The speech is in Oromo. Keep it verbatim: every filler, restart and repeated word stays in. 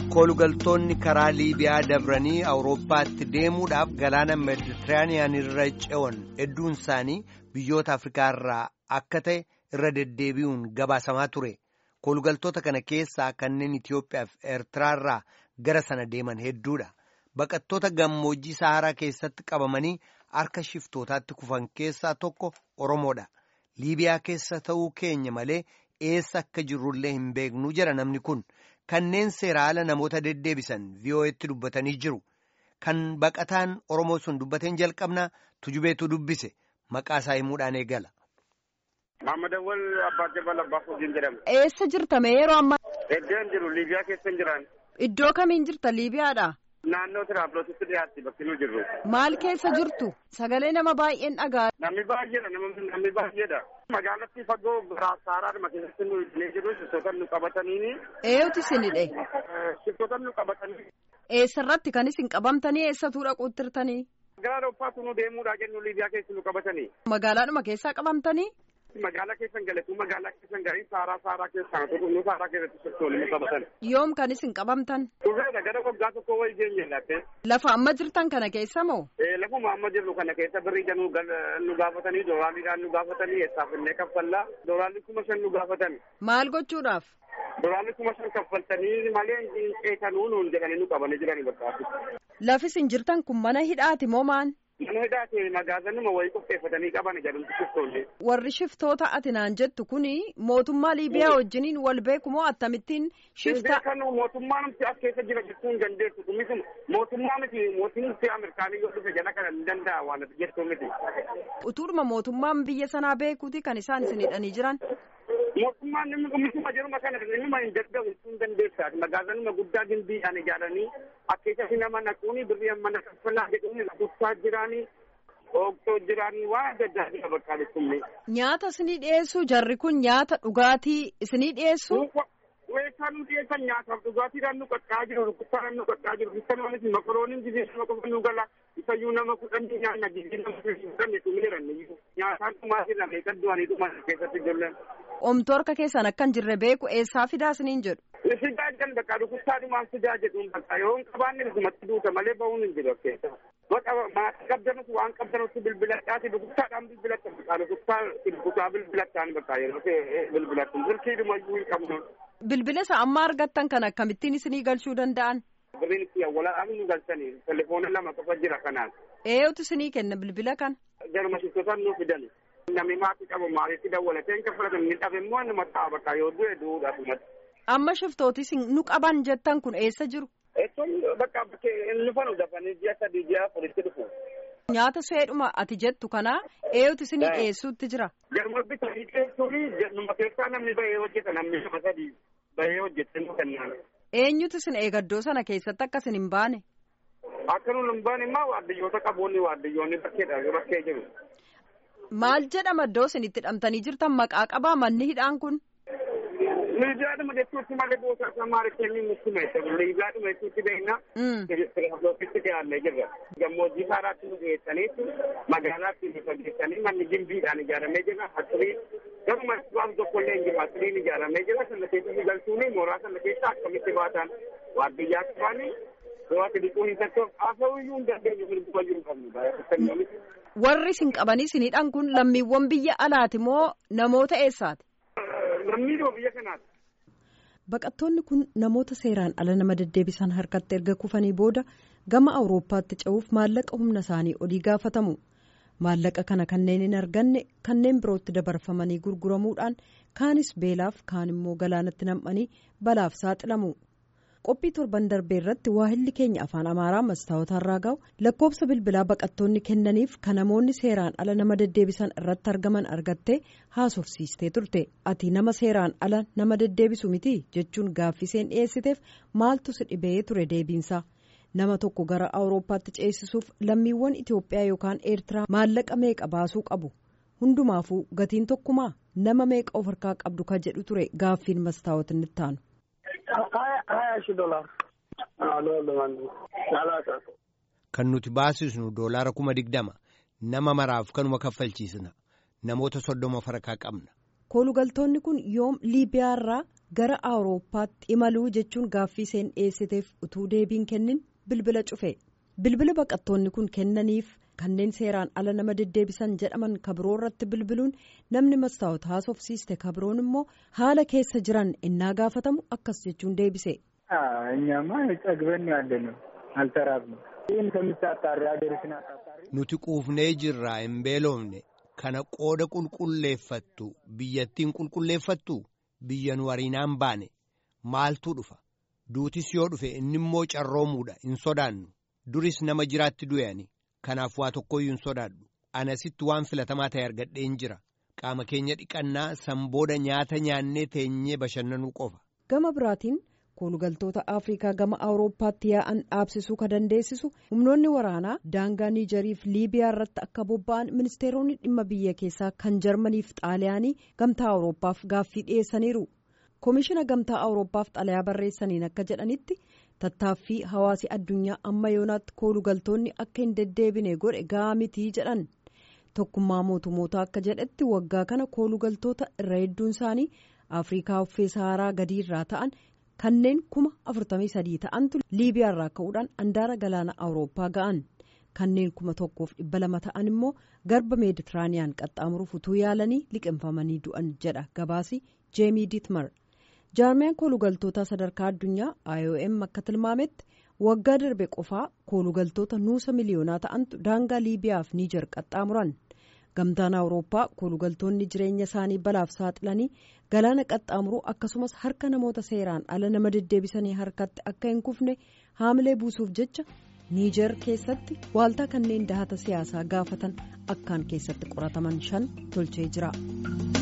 koolugaltoonni karaa liibiyaa dabranii awurooppaatti deemuudhaaf galaana meeditiraaniyaan irra ce'an hedduun isaanii biyyoota afrikaa irraa akka ta'e irra deddeebi'uun gabaasamaa ture. Koolugaltoota kana keessaa kanneen Itiyoophiyaa fi Eertiraa irraa gara sana deeman hedduudha. Baqattoota gammoojjii Saharaa keessatti qabamanii harka shiftootaatti kufan keessaa tokko Oromoodha. Liibiyaa keessa ta'uu keenya malee eessa akka jirrullee hin beeknu jira namni kun. Kanneen seera ala namoota deddeebisan V O Etti dubbatanii jiru. Kan baqataan Oromoo sun dubbateen jalqabnaa tujubeetu dubbise. Maqaa isaa himuudhaan eegala. Maamad Awwal Abbaa Jabal Abbaa Fuujiin jedhama. Eessa jirta mee yeroo ammaa? Iddoo jiru Liibiyaa keessa jiran. Iddoo kamiin jirta Liibiyaadha? Naannoo Tiraablootitti dhiyaatti bakki nu jirru. Maal keessa jirtu? Sagalee nama baay'een dhagaa. Namni baay'eedha namni baay'eedha. Magaalatti fagoo Saaraadhuma keessatti nu jiru shiftoota nu qabatanii. Eeyuuti isinidhe? Shiftoota nu qabatanii. Eessarratti kan isin qabamtanii eessatu dhaquuttirtanii? Gara Awurooppaatti nu deemuudhaa jennu Liibiyaa keessa nu qabatanii. Magaalaadhuma keessaa qabamtanii? Magaalaa keessan galatu magaalaa keessan garii Saaraa Saaraa keessaa nu Saaraa keessatti shiftoonni nu qabatan. Yoom kan isin qabamtan? Turreedha gara waggaa tokko wayii geenye latte. Lafa amma jirtan kana keessa moo? Lafuma amma jirru kana keessa birrii januu nu gaafatanii dooraaliidhaan nu gaafatanii eessaaf illee kaffallaa dooraalli kuma shan nu gaafatan. Maal gochuudhaaf? Dooraalli kuma shan kaffaltanii malee eekanuu nuun jedhanii nu qabanii jiranii bakka. Lafi isin jirtan kun mana hidhaati moo maan? Mana hidhaati magaazanuma wayii qopheeffatanii qaban jedhamtu shiftoonni. Warri shiftoota ati naan jettu kuni mootummaa Liibiyaa wajjiniin wal beeku moo akkamittiin shifta? Kan mootummaa namti as keessa jira jechuun dandeessu kunis mootummaa miti mootummaa Ameerikaanii yoo dhufe jala kana ni danda'a waan jettu miti. Utuuruma mootummaan biyya sanaa beekuuti kan isaan isin hidhanii jiran? Mootummaan namni kumisuma jiruma kana nama hin dadhabu jechuun dandeessaati. Magaazanuma guddaa gimbiidhaan ijaaranii akkeessatti nama naquuni birrii mana kaffalaa jedhuun lakkoofsaa jiraanii ooktoo jiraanii waan adda addaa jira bakka jechuun. Nyaata isinii dhiyeessuu jarri kun nyaata dhugaatii isinii dhiyeessuu? Weessaa nu dhiyeessan nyaataaf dhugaatiidhaan nu qaqqaa jiru rukkuttaadhaan nu qaqqaa jiru bittananis makorooniin jireenya qofa nu gala isayyuu nama kudhanii nyaanna jireenya nama kudhanii dhumeeran nyaataan dhumaa jira meeqan du'anii dhuman keessatti ijoolleen. Omtuu harka keessan akka hin jirre beeku eessaa fidaa isiniin jedhu? Fidaa jedhan bakka rukuttaa dhumaan fidaa jedhuun bakka yoo hin qabaanne dhugumatti duuta malee bahuun hin jiru keessa. Bakka maatii qabdanus waan qabdanutti bilbiladhaati rukuttaadhaan bilbilatta bakka rukuttaa rukuttaa bilbilattaan bakka yeroo bilbilattu bilkiidhuma iyyuu hin qabnu. Bilbila isa amma argattan kan akkamittiin isinii galchuu danda'an? Birriin itti awwaalaan nu galchanii telefoona lama qofa jira kanaan. Eenyutu isinii kenna bilbila kan? Jaruma shiftootaan nu fidan. Namni maatii qabu maaliitti dawwalateen kan fudhatan ni dhabe immoo nama ta'a bakka yoo du'e du'uudhaaf. Amma shiftootis nu qaban jettan kun eessa jiru? Eessoon bakka inni fanu dafanii ji'a sadii ji'a afuritti dhufu. Nyaata seedhuma ati jettu kana eenyutu isinii dhiyeessuutti jira? Jaruma bitanii dhiyeessuun nama keessaa namni bahee hojjeta namni nama sadii bahee hojjete nu kennaan. Eenyutu isin eegaddoo sana keessatti akka isin hin baane? Akka nu hin baane immoo waardiyyoota qaboonni waardiyyoonni bakkeedha bakkee jiru. Maal jedhama iddoo isin itti hidhamtanii jirtan maqaa qabaa manni hidhaan kun? Liibiyaadhuma jechuutti malee boosaa samaari kennii nutti meeshaa liibiyaadhuma jechuutti beekna. Tiraablootitti dhiyaannee jirra. Gammoojjii Saaraatti nu dhiyeessaniitu magaalaatti nu fageessanii manni gimbiidhaan ijaaramee jira. Asirii garuma waan tokkollee hin jiru asiriin ijaaramee jira. Sana keessatti galchuuni mooraa sana keessa akkamitti baatan waardiyyaa qabaanii waati dhiquu hin tattoof haasa'uu iyyuu hin dandeenye firduba jiru qabnu. Warri isin qabanii isinidhaan kun lammiiwwan biyya alaati moo namoota eessaati? Lammiidhuma biyya kanaati. Baqattoonni kun namoota seeraan ala nama deddeebisan harkatti erga kufanii booda gama Awurooppaatti ce'uuf maallaqa humna isaanii olii gaafatamu. Maallaqa kana kanneen hin arganne kanneen birootti dabarfamanii gurguramuudhaan kaanis beelaaf kaan immoo galaanatti nam'anii balaaf saaxilamu. Qophii torban darbee irratti waahilli keenya afaan Amaaraa Mastaawot Harraagaw lakkoofsa bilbilaa baqattoonni kennaniif kan namoonni seeraan ala nama deddeebisan irratti argaman argattee haasofsiistee turte. Ati nama seeraan ala nama deddeebisu miti jechuun gaaffiseen dhiyeessiteef maaltu si dhibee ture deebiinsa. Nama tokko gara Awurooppaatti ceesisuuf lammiiwwan Itiyoophiyaa yookaan Eertiraa maallaqa meeqa baasuu qabu? Hundumaafuu gatiin tokkumaa nama meeqa of harkaa qabdu ka jedhu ture gaaffiin Mastaawot inni ittaanu. Kan nuti baasisnu doolaara kuma digdama nama maraaf kanuma kaffalchiisna namoota soddoma farkaa qabna koolugaltoonni kun yoom liibiyaarraa gara awurooppaatti imaluu jechuun gaaffii isheen dhiyeessiteef utuu deebiin kennin bilbila cufe. Bilbila baqattoonni kun kennaniif kanneen seeraan ala nama deddeebisan jedhaman kabiroo irratti bilbiluun namni mastaawota haasofsiiste kabiroon immoo haala keessa jiran innaa gaafatamu akkas jechuun deebise. እኛማ ጠግበን ያለነው አልተራብንም ይህን ከምታጣሪ ሀገርሽን አጣጣሪ nuti quufnee jirraa hin beelofne kana qooda qulqulleeffattu biyyattiin qulqulleeffattu biyyan wariinaan baane maaltu dhufa duutis yoo dhufe inni immoo carroomuudha hin sodaannu duris nama jiraatti du'ani kanaaf waa tokkoyyuu hin sodaadhu anasitti waan filatamaa ta'e argadheen jira qaama keenya dhiqannaa sanbooda nyaata nyaannee teenyee bashannanuu qofa. Gama biraatiin koolugaltoota Afrikaa gama Awurooppaatti yaa'an dhaabsisuu ka dandeessisu humnoonni waraanaa daangaa Niijeriif Liibiyaa irratti akka bobba'an ministeeronni dhimma biyya keessaa kan Jarmaniif Xaaliyaanii gamtaa Awurooppaaf gaaffii dhiyeessaniiru. Koomishina gamtaa Awurooppaaf xalayaa barreessaniin akka jedhanitti tattaaffii hawaasi addunyaa amma yoonaatti koolugaltoonni akka hin deddeebine godhe ga'aa mitii jedhan. Tokkummaa mootummoota akka jedhetti waggaa kana koolugaltoota irra hedduun isaanii Afrikaa uffee Saharaa gadiirraa ta'an kanneen kuma afurtamii sadii ta'antu Liibiyaarraa ka'uudhaan andaara galaana Awurooppaa ga'an. Kanneen kuma tokkoof dhibba lama ta'an immoo garba meeditiraaniyaan qaxxaamuruuf utuu yaalanii liqinfamanii du'an jedha gabaasi Jeemii Diitmar. Jaarmiyaan koolugaltoota sadarkaa addunyaa I O M akka tilmaametti waggaa darbe qofaa koolugaltoota nuusa miliyoonaa ta'antu daangaa Liibiyaaf Niijer qaxxaamuran. Gamtaan Awurooppaa koolugaltoonni jireenya isaanii balaaf saaxilanii galaana qaxxaamuruu akkasumas harka namoota seeraan ala nama deddeebisanii harkatti akka hin kufne haamilee buusuuf jecha Niijer keessatti waaltaa kanneen dahata siyaasaa gaafatan akkaan keessatti qorataman shan tolchee jira.